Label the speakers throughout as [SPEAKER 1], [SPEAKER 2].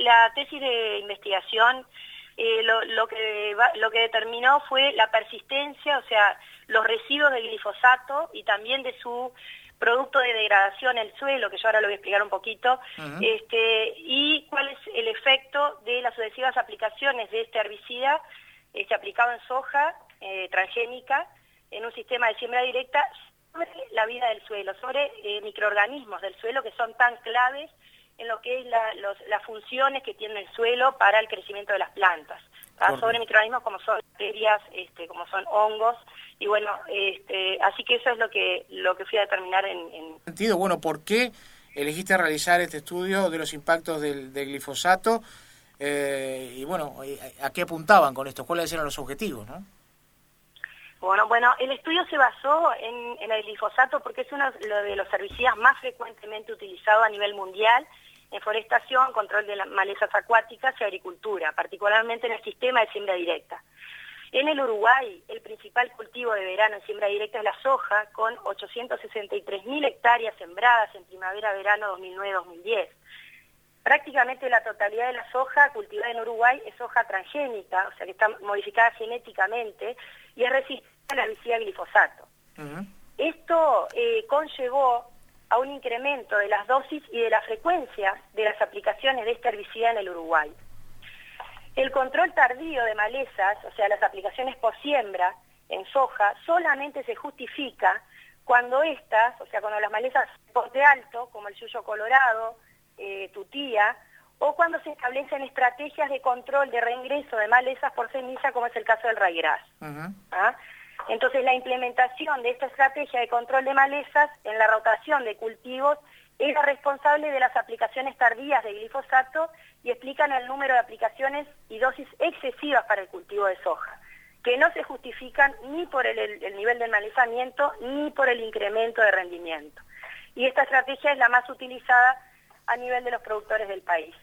[SPEAKER 1] la tesis de investigación lo que determinó fue la persistencia, o sea, los residuos del glifosato y también de su producto de degradación en el suelo, que yo ahora lo voy a explicar un poquito, y cuál es el efecto de las sucesivas aplicaciones de este herbicida aplicado en soja transgénica en un sistema de siembra directa sobre la vida del suelo, sobre microorganismos del suelo que son tan claves en lo que es las funciones que tiene el suelo para el crecimiento de las plantas, sobre microorganismos como son bacterias, como son hongos, y bueno, así que eso es lo que fui a determinar en...
[SPEAKER 2] Sentido, bueno, ¿por qué elegiste realizar este estudio de los impactos del glifosato? Y bueno, ¿a qué apuntaban con esto? ¿Cuáles eran los objetivos, no?
[SPEAKER 1] Bueno, el estudio se basó en el glifosato porque es uno de los herbicidas más frecuentemente utilizados a nivel mundial en forestación, control de las malezas acuáticas y agricultura, particularmente en el sistema de siembra directa. En el Uruguay, el principal cultivo de verano en siembra directa es la soja, con 863.000 hectáreas sembradas en primavera-verano 2009-2010. Prácticamente la totalidad de la soja cultivada en Uruguay es soja transgénica, o sea que está modificada genéticamente y es resistente al herbicida glifosato. Esto conllevó a un incremento de las dosis y de la frecuencia de las aplicaciones de este herbicida en el Uruguay. El control tardío de malezas, o sea, las aplicaciones por siembra en soja, solamente se justifica cuando estas, o sea, cuando las malezas de porte alto, como el yuyo colorado, tutía, o cuando se establecen estrategias de control de reingreso de malezas por semilla, como es el caso del ryegrass. Entonces, la implementación de esta estrategia de control de malezas en la rotación de cultivos era responsable de las aplicaciones tardías de glifosato y explican el número de aplicaciones y dosis excesivas para el cultivo de soja, que no se justifican ni por el nivel de malezamiento ni por el incremento de rendimiento. Y esta estrategia es la más utilizada a nivel de los productores del país.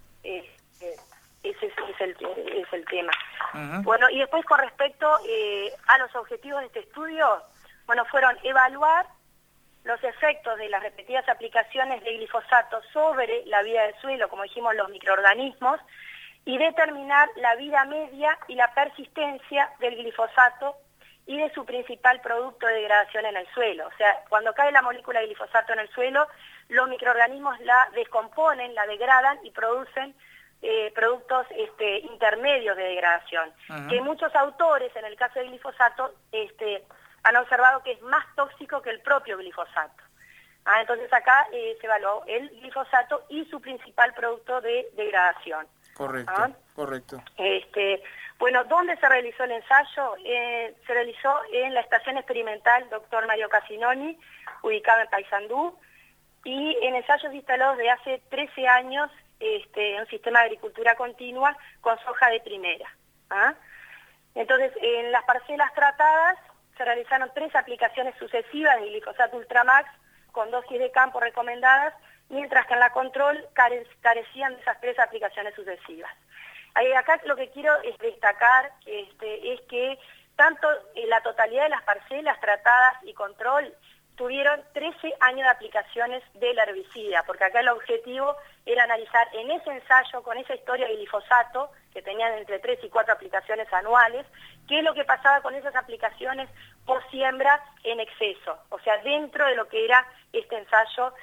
[SPEAKER 1] Ese es el tema. Bueno, y después con respecto a los objetivos de este estudio, bueno, fueron evaluar los efectos de las repetidas aplicaciones de glifosato sobre la vida del suelo, como dijimos, los microorganismos, y determinar la vida media y la persistencia del glifosato y de su principal producto de degradación en el suelo. O sea, cuando cae la molécula de glifosato en el suelo, los microorganismos la descomponen, la degradan y producen productos intermedios de degradación, que muchos autores, en el caso del glifosato, han observado que es más tóxico que el propio glifosato. Entonces acá se evaluó el glifosato y su principal producto de degradación.
[SPEAKER 2] Correcto.
[SPEAKER 1] Bueno, ¿dónde se realizó el ensayo? Se realizó en la estación experimental Dr. Mario Casinoni, ubicada en Paysandú, y en ensayos instalados de hace 13 años un sistema de agricultura continua con soja de primera. Entonces, en las parcelas tratadas se realizaron 3 aplicaciones sucesivas de glifosato Ultramax con dosis de campo recomendadas, mientras que en la control carecían de esas 3 aplicaciones sucesivas. Acá lo que quiero destacar es que tanto la totalidad de las parcelas tratadas y control tuvieron 13 años de aplicaciones del herbicida, porque acá el objetivo era analizar en ese ensayo, con esa historia de glifosato, que tenían entre 3 y 4 aplicaciones anuales, qué es lo que pasaba con esas aplicaciones por siembra en exceso, o sea, dentro de lo que era este ensayo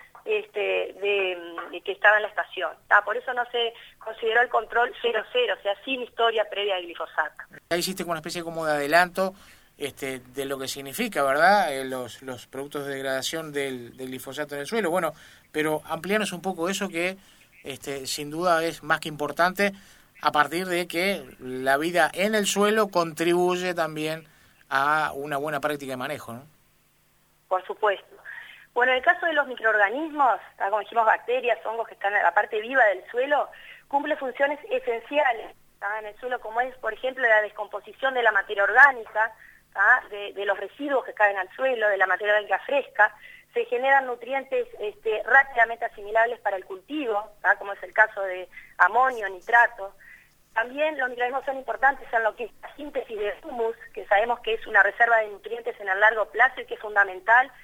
[SPEAKER 1] de que estaba en la estación. Por eso no se consideró el control 0-0, o sea, sin historia previa de glifosato.
[SPEAKER 2] Ya hiciste una especie como de adelanto de lo que significa, ¿verdad?, los productos de degradación del glifosato en el suelo. Bueno, pero amplianos un poco eso que sin duda es más que importante, a partir de que la vida en el suelo contribuye también a una buena práctica de manejo, ¿no? Por
[SPEAKER 1] supuesto. Bueno, en el caso de los microorganismos, como dijimos, bacterias, hongos que están en la parte viva del suelo, cumple funciones esenciales en el suelo, como es, por ejemplo, la descomposición de la materia orgánica, de los residuos que caen al suelo, de la materia orgánica fresca. Se generan nutrientes rápidamente asimilables para el cultivo, como es el caso de amonio, nitrato. También los microorganismos son importantes en lo que es la síntesis de humus, que sabemos que es una reserva de nutrientes en el largo plazo y que es fundamental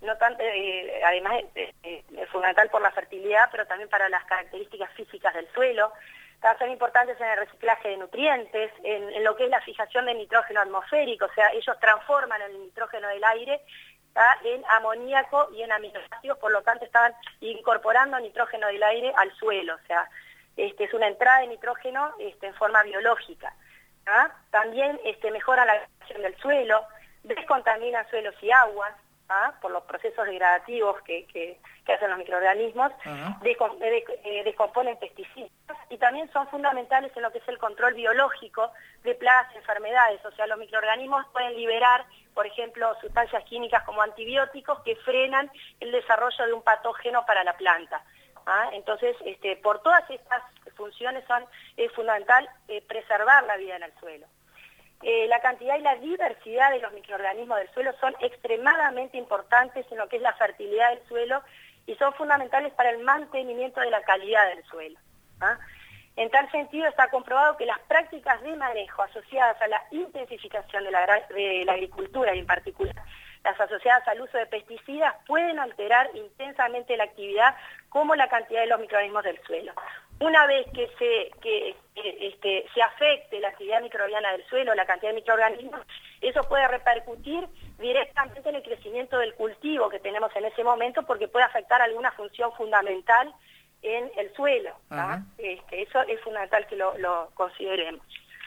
[SPEAKER 1] además es fundamental por la fertilidad, pero también para las características físicas del suelo. Son importantes en el reciclaje de nutrientes, en lo que es la fijación de nitrógeno atmosférico, o sea, ellos transforman el nitrógeno del aire en amoníaco y en aminoácidos, por lo tanto estaban incorporando nitrógeno del aire al suelo, o sea, es una entrada de nitrógeno en forma biológica. También mejora la degradación del suelo, descontamina suelos y aguas, por los procesos degradativos que hacen los microorganismos, descomponen pesticidas y también son fundamentales en lo que es el control biológico de plagas y enfermedades. O sea, los microorganismos pueden liberar, por ejemplo, sustancias químicas como antibióticos que frenan el desarrollo de un patógeno para la planta. Entonces, por todas estas funciones es fundamental preservar la vida en el suelo. La cantidad y la diversidad de los microorganismos del suelo son extremadamente importantes en lo que es la fertilidad del suelo y son fundamentales para el mantenimiento de la calidad del suelo. En tal sentido, está comprobado que las prácticas de manejo asociadas a la intensificación de la agricultura y en particular las asociadas al uso de pesticidas pueden alterar intensamente la actividad como la cantidad de los microorganismos del suelo. Una vez que se afecte la actividad microbiana del suelo, la cantidad de microorganismos, eso puede repercutir directamente en el crecimiento del cultivo que tenemos en ese momento porque puede afectar alguna función fundamental en el suelo. Eso es fundamental que lo consideremos.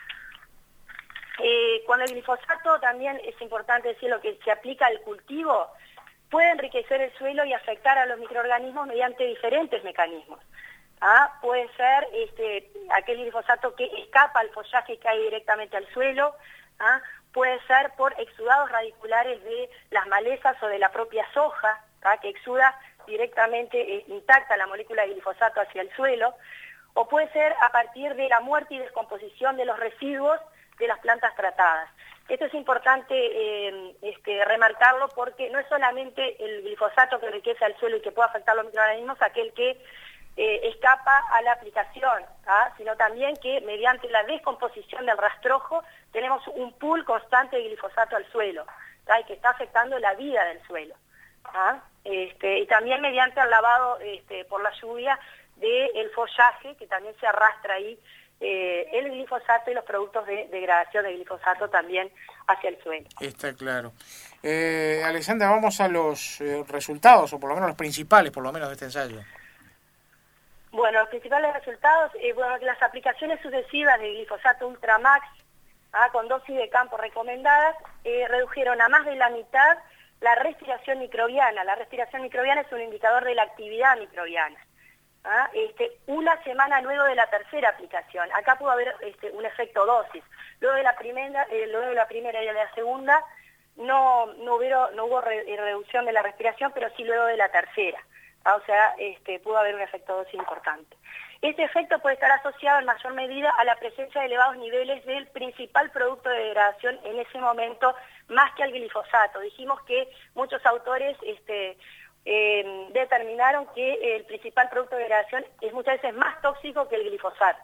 [SPEAKER 1] Cuando el glifosato, también es importante decir lo que se aplica al cultivo, puede enriquecer el suelo y afectar a los microorganismos mediante diferentes mecanismos. Puede ser aquel glifosato que escapa al follaje y cae directamente al suelo, puede ser por exudados radiculares de las malezas o de la propia soja, que exuda directamente intacta la molécula de glifosato hacia el suelo, o puede ser a partir de la muerte y descomposición de los residuos de las plantas tratadas. Esto es importante remarcarlo porque no es solamente el glifosato que enriquece al suelo y que puede afectar a los microorganismos, aquel que escapa a la aplicación, sino también que mediante la descomposición del rastrojo tenemos un pool constante de glifosato al suelo, y que está afectando la vida del suelo. Y también mediante el lavado por la lluvia del follaje, que también se arrastra ahí el glifosato y los productos de degradación de glifosato también hacia el suelo.
[SPEAKER 2] Está claro. Alexandra, vamos a los resultados, o por lo menos los principales, por lo menos de este ensayo.
[SPEAKER 1] Bueno, los principales resultados, las aplicaciones sucesivas de glifosato Ultramax, con dosis de campo recomendadas, redujeron a más de la mitad la respiración microbiana. La respiración microbiana es un indicador de la actividad microbiana. Una semana luego de la tercera aplicación. Acá pudo haber un efecto dosis. Luego de la primera y de la segunda no hubo reducción de la respiración, pero sí luego de la tercera. O sea, pudo haber un efecto dosis importante. Este efecto puede estar asociado en mayor medida a la presencia de elevados niveles del principal producto de degradación en ese momento, más que al glifosato. Dijimos que muchos autores determinaron que el principal producto de degradación es muchas veces más tóxico que el glifosato.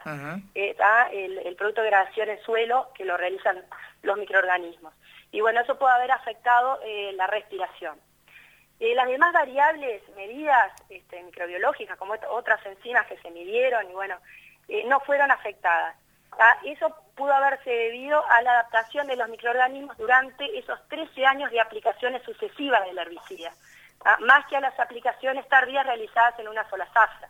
[SPEAKER 1] El producto de degradación en suelo que lo realizan los microorganismos. Y bueno, eso puede haber afectado la respiración. Las demás variables medidas microbiológicas, como otras enzimas que se midieron, no fueron afectadas. Eso pudo haberse debido a la adaptación de los microorganismos durante esos 13 años de aplicaciones sucesivas del herbicida, más que a las aplicaciones tardías realizadas en una sola zafra.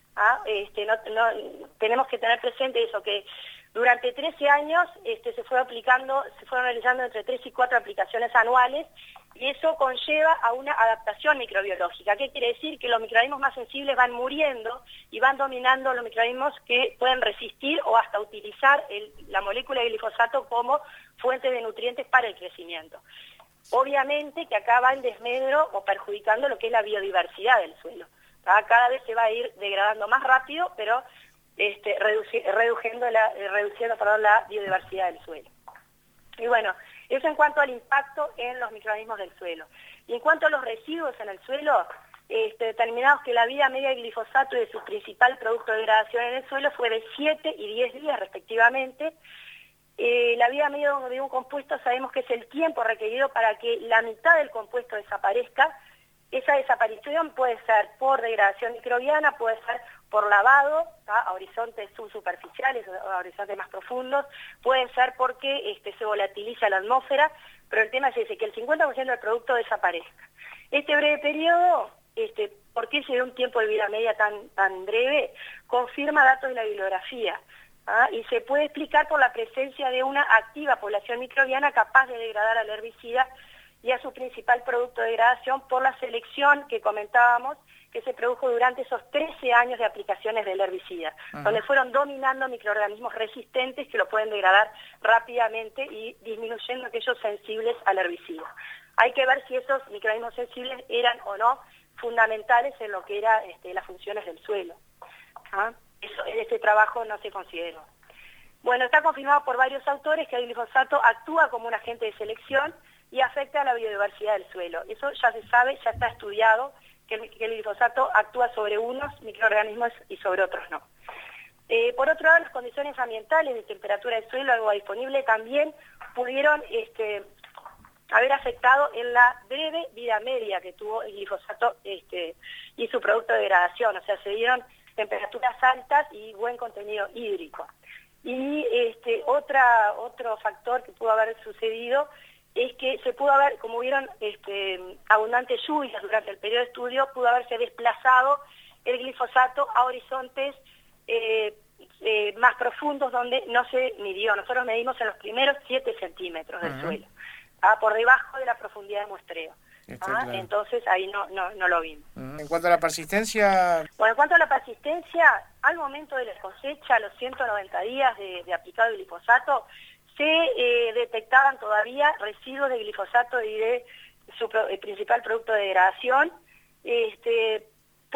[SPEAKER 1] Tenemos que tener presente eso, que durante 13 años se fueron realizando entre 3 y 4 aplicaciones anuales, y eso conlleva a una adaptación microbiológica. ¿Qué quiere decir? Que los microorganismos más sensibles van muriendo y van dominando los microorganismos que pueden resistir o hasta utilizar la molécula de glifosato como fuente de nutrientes para el crecimiento. Obviamente que acá va en desmedro o perjudicando lo que es la biodiversidad del suelo. Cada vez se va a ir degradando más rápido, pero reduciendo la biodiversidad del suelo. Y bueno, eso en cuanto al impacto en los microorganismos del suelo. Y en cuanto a los residuos en el suelo, determinados que la vida media del glifosato y de su principal producto de degradación en el suelo fue de 7 y 10 días respectivamente. La vida media de un compuesto sabemos que es el tiempo requerido para que la mitad del compuesto desaparezca Esa desaparición puede ser por degradación microbiana, puede ser por lavado a horizontes subsuperficiales o a horizontes más profundos, puede ser porque se volatiliza la atmósfera, pero el tema es ese, que el 50% del producto desaparezca. Este breve periodo, ¿por qué se dio un tiempo de vida media tan breve? Confirma datos de la bibliografía. Y se puede explicar por la presencia de una activa población microbiana capaz de degradar al herbicida y a su principal producto de degradación por la selección que comentábamos que se produjo durante esos 13 años de aplicaciones del herbicida, donde fueron dominando microorganismos resistentes que lo pueden degradar rápidamente y disminuyendo aquellos sensibles al herbicida. Hay que ver si esos microorganismos sensibles eran o no fundamentales en lo que eran las funciones del suelo. En este trabajo no se consideró. Bueno, está confirmado por varios autores que el glifosato actúa como un agente de selección y afecta a la biodiversidad del suelo. Eso ya se sabe, ya está estudiado, que el glifosato actúa sobre unos microorganismos y sobre otros no. Por otro lado, las condiciones ambientales de temperatura del suelo, agua disponible, también pudieron haber afectado en la breve vida media que tuvo el glifosato y su producto de degradación. O sea, se dieron temperaturas altas y buen contenido hídrico. Y otro factor que pudo haber sucedido es que se pudo haber, como hubieron abundantes lluvias durante el periodo de estudio, pudo haberse desplazado el glifosato a horizontes más profundos donde no se midió. Nosotros medimos en los primeros 7 centímetros del suelo, por debajo de la profundidad de muestreo. Claro. Entonces ahí no lo vimos.
[SPEAKER 2] En cuanto a la persistencia...
[SPEAKER 1] Bueno, en cuanto a la persistencia, al momento de la cosecha, a los 190 días de aplicado el glifosato, se detectaban todavía residuos de glifosato y de su principal producto de degradación. Este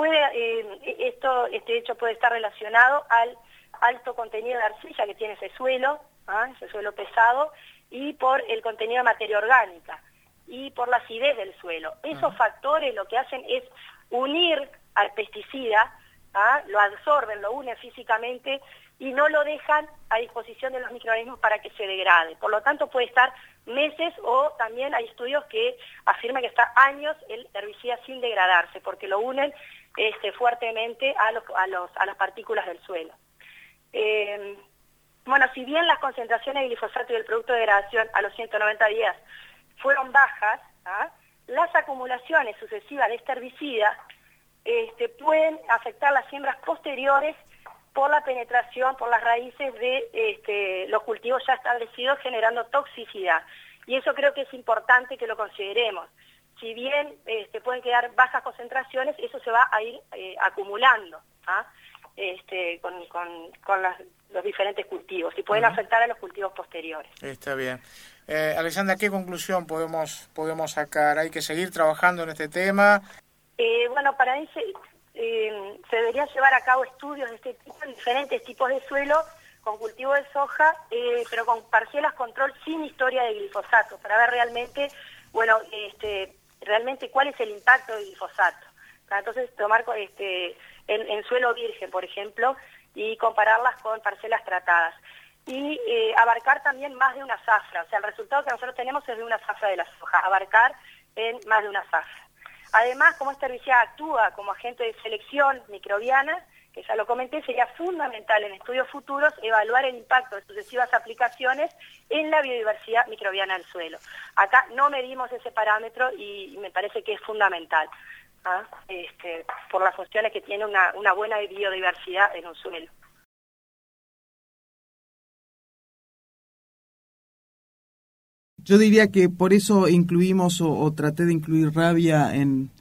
[SPEAKER 1] hecho puede estar relacionado al alto contenido de arcilla que tiene ese suelo pesado, y por el contenido de materia orgánica y por la acidez del suelo. Esos factores lo que hacen es unir al pesticida, lo absorben, lo unen físicamente y no lo dejan a disposición de los microorganismos para que se degrade. Por lo tanto, puede estar meses, o también hay estudios que afirman que está años el herbicida sin degradarse, porque lo unen fuertemente a las partículas del suelo. Bueno, si bien las concentraciones de glifosato y del producto de degradación a los 190 días fueron bajas, las acumulaciones sucesivas de este herbicida pueden afectar las siembras posteriores por la penetración por las raíces de los cultivos ya establecidos, generando toxicidad. Y eso creo que es importante que lo consideremos. Si bien pueden quedar bajas concentraciones, eso se va a ir acumulando con los diferentes cultivos y pueden afectar a los cultivos posteriores.
[SPEAKER 2] Está bien. Alexandra, ¿qué conclusión podemos sacar? ¿Hay que seguir trabajando en este tema?
[SPEAKER 1] Bueno, para mí se debería llevar a cabo estudios de este tipo en diferentes tipos de suelo, con cultivo de soja, pero con parcelas control sin historia de glifosato, para ver realmente, realmente cuál es el impacto del glifosato. Entonces, tomar en suelo virgen, por ejemplo, y compararlas con parcelas tratadas. Y abarcar también más de una zafra. O sea, el resultado que nosotros tenemos es de una zafra de la soja, abarcar en más de una zafra. Además, como este herbicida actúa como agente de selección microbiana, que ya lo comenté, sería fundamental en estudios futuros evaluar el impacto de sucesivas aplicaciones en la biodiversidad microbiana del suelo. Acá no medimos ese parámetro y me parece que es fundamental, por las funciones que tiene una buena biodiversidad en un suelo.
[SPEAKER 3] Yo diría que por eso incluimos o traté de incluir rabia en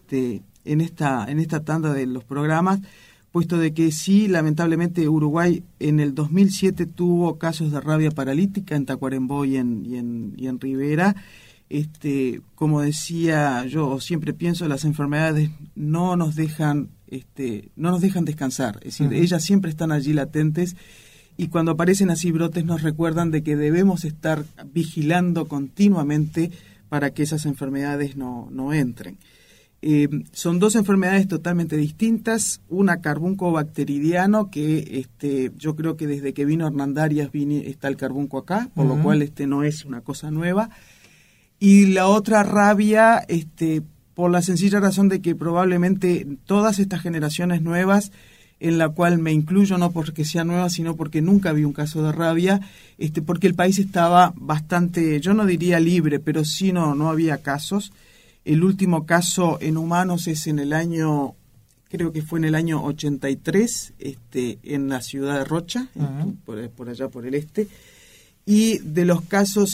[SPEAKER 3] esta tanda de los programas, puesto de que sí, lamentablemente Uruguay en el 2007 tuvo casos de rabia paralítica en Tacuarembó y en Rivera. Como decía yo, siempre pienso, las enfermedades no nos dejan descansar, es decir, ellas siempre están allí latentes. Y cuando aparecen así brotes nos recuerdan de que debemos estar vigilando continuamente para que esas enfermedades no entren. Son dos enfermedades totalmente distintas, una carbuncobacteridiano, que yo creo que desde que vino Hernandarias está el carbunco acá, por lo cual no es una cosa nueva. Y la otra rabia, por la sencilla razón de que probablemente todas estas generaciones nuevas, en la cual me incluyo no porque sea nueva, sino porque nunca vi un caso de rabia, porque el país estaba bastante, yo no diría libre, pero sí no había casos. El último caso en humanos es en el año, creo que fue en el año 83, en la ciudad de Rocha, por allá por el este, y de los casos,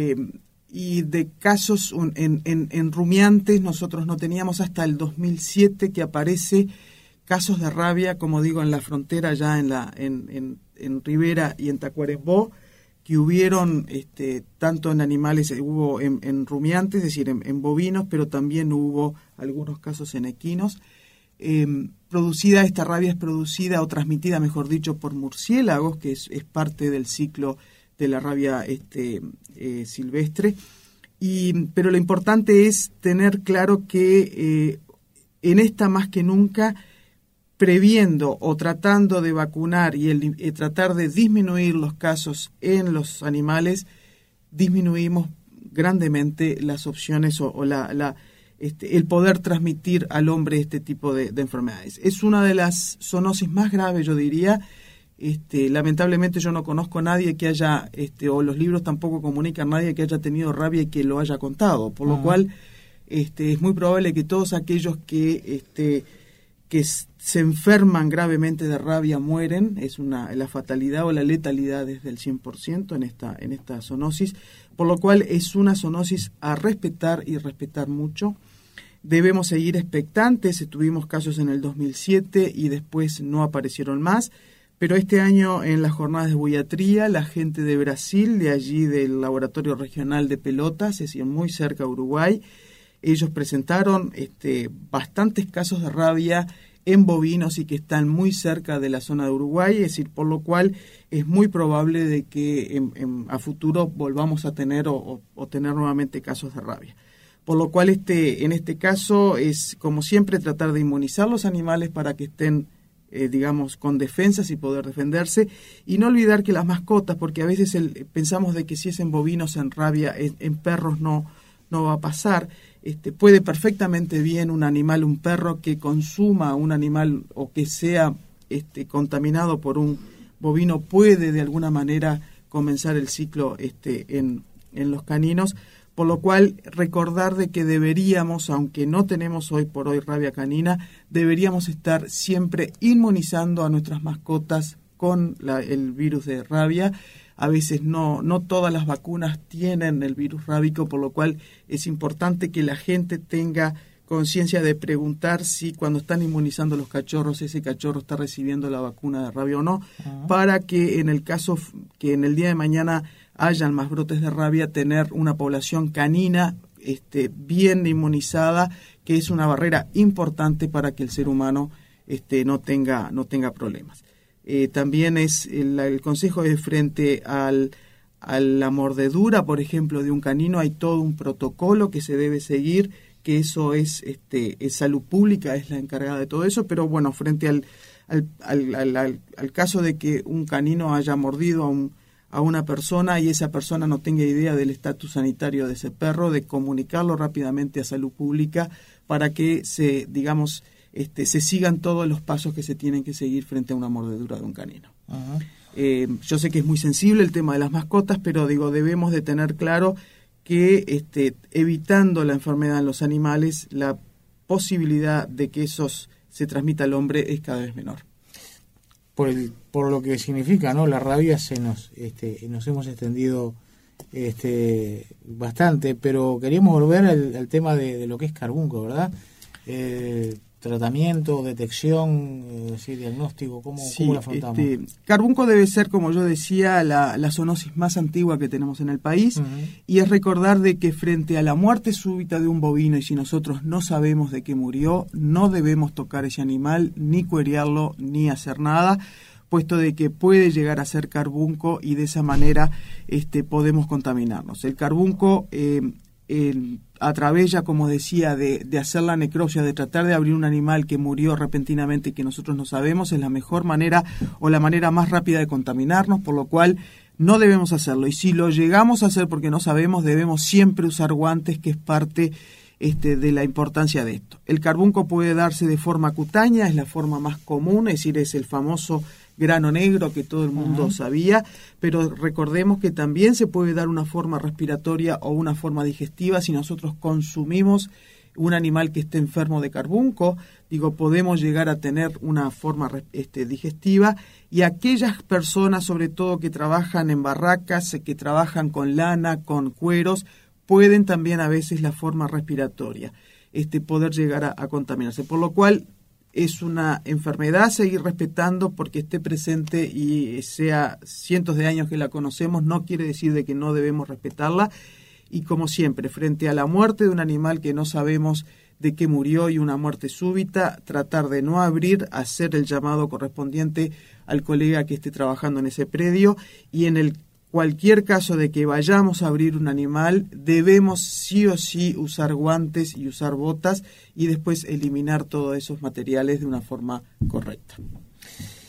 [SPEAKER 3] y de casos en rumiantes, nosotros no teníamos hasta el 2007 que aparece casos de rabia, como digo, en la frontera ya en Rivera y en Tacuarembó, que hubieron tanto en animales, hubo en rumiantes, es decir, en bovinos, pero también hubo algunos casos en equinos. Esta rabia es producida o transmitida, mejor dicho, por murciélagos, que es parte del ciclo de la rabia silvestre. Pero lo importante es tener claro que en esta más que nunca, previendo o tratando de vacunar y tratar de disminuir los casos en los animales, disminuimos grandemente las opciones o el poder transmitir al hombre este tipo de enfermedades. Es una de las zoonosis más graves, yo diría. Lamentablemente yo no conozco a nadie que haya, o los libros tampoco comunican a nadie que haya tenido rabia y que lo haya contado, por lo cual es muy probable que todos aquellos que se enferman gravemente de rabia mueren. La fatalidad o la letalidad es del 100% en esta zoonosis, por lo cual es una zoonosis a respetar y respetar mucho. Debemos seguir expectantes. Tuvimos casos en el 2007 y después no aparecieron más, pero este año en las jornadas de buiatría, la gente de Brasil, de allí del Laboratorio Regional de Pelotas, es decir, muy cerca de Uruguay, ellos presentaron bastantes casos de rabia en bovinos y que están muy cerca de la zona de Uruguay, es decir, por lo cual es muy probable de que a futuro volvamos a tener o tener nuevamente casos de rabia. Por lo cual en este caso es, como siempre, tratar de inmunizar los animales para que estén con defensas y poder defenderse, y no olvidar que las mascotas, porque a veces pensamos de que si es en bovinos, en rabia, en perros no va a pasar. Puede perfectamente bien un perro que consuma un animal o que sea contaminado por un bovino, puede de alguna manera comenzar el ciclo en los caninos, por lo cual recordar de que deberíamos, aunque no tenemos hoy por hoy rabia canina, deberíamos estar siempre inmunizando a nuestras mascotas con el virus de rabia. A veces no todas las vacunas tienen el virus rábico, por lo cual es importante que la gente tenga conciencia de preguntar si cuando están inmunizando los cachorros, ese cachorro está recibiendo la vacuna de rabia o no, para que en el caso que en el día de mañana hayan más brotes de rabia, tener una población canina bien inmunizada, que es una barrera importante para que el ser humano no tenga problemas. También es el consejo es frente a la mordedura, por ejemplo, de un canino. Hay todo un protocolo que se debe seguir, que eso es salud pública, es la encargada de todo eso, pero bueno, frente al caso de que un canino haya mordido a una persona y esa persona no tenga idea del estatus sanitario de ese perro, de comunicarlo rápidamente a salud pública para que se sigan todos los pasos que se tienen que seguir frente a una mordedura de un canino. Yo sé que es muy sensible el tema de las mascotas, pero debemos de tener claro que evitando la enfermedad en los animales, la posibilidad de que esos se transmita al hombre es cada vez menor.
[SPEAKER 2] Por lo que significa, ¿no? La rabia nos hemos extendido bastante, pero queríamos volver al tema de lo que es carbunco, ¿verdad? Tratamiento, detección, diagnóstico, ¿cómo lo afrontamos?
[SPEAKER 3] Carbunco debe ser, como yo decía, la zoonosis más antigua que tenemos en el país, y es recordar de que frente a la muerte súbita de un bovino, y si nosotros no sabemos de qué murió, no debemos tocar ese animal, ni cuerearlo, ni hacer nada, puesto de que puede llegar a ser carbunco y de esa manera podemos contaminarnos. El carbunco a través, ya como decía, de hacer la necropsia, de tratar de abrir un animal que murió repentinamente y que nosotros no sabemos, es la mejor manera o la manera más rápida de contaminarnos, por lo cual no debemos hacerlo. Y si lo llegamos a hacer porque no sabemos, debemos siempre usar guantes, que es parte de la importancia de esto. El carbunco puede darse de forma cutánea, es la forma más común, es decir, es el famoso grano negro que todo el mundo sabía, pero recordemos que también se puede dar una forma respiratoria o una forma digestiva si nosotros consumimos un animal que esté enfermo de carbunco. Podemos llegar a tener una forma digestiva, y aquellas personas, sobre todo que trabajan en barracas, que trabajan con lana, con cueros, pueden también a veces la forma respiratoria poder llegar a contaminarse, por lo cual es una enfermedad seguir respetando porque esté presente y sea cientos de años que la conocemos, no quiere decir de que no debemos respetarla. Y como siempre, frente a la muerte de un animal que no sabemos de qué murió y una muerte súbita, tratar de no abrir, hacer el llamado correspondiente al colega que esté trabajando en ese predio, y en cualquier caso de que vayamos a abrir un animal, debemos sí o sí usar guantes y usar botas y después eliminar todos esos materiales de una forma correcta.